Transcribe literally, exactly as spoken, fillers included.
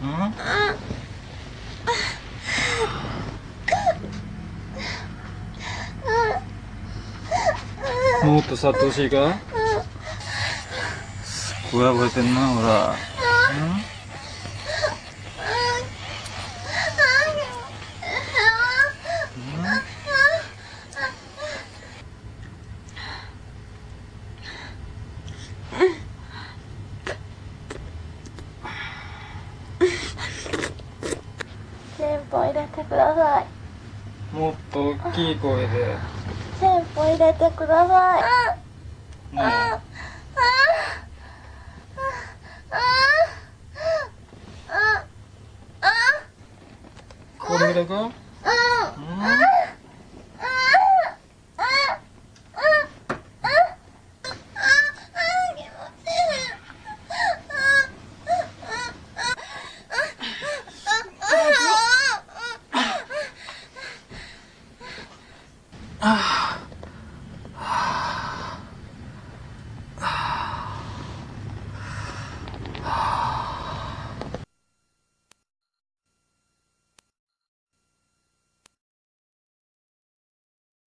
もっと触ってほしいか。すっごい暴れてんな、ほら。 テンポ入れてください。 もっと大きい声で。 テンポ入れてください。 もう。これぐらいか。ああ。